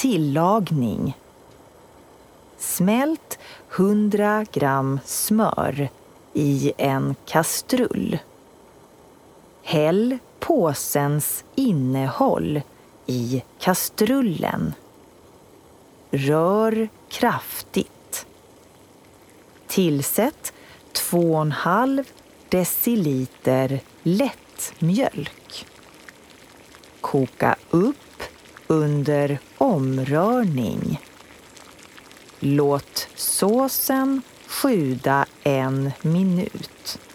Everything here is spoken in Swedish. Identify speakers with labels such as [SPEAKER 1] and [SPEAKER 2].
[SPEAKER 1] Tillagning. Smält 100 gram smör i en kastrull. Häll påsens innehåll i kastrullen. Rör kraftigt. Tillsätt 2,5 deciliter lättmjölk. Koka upp under omrörning. Låt såsen sjuda 1 minut.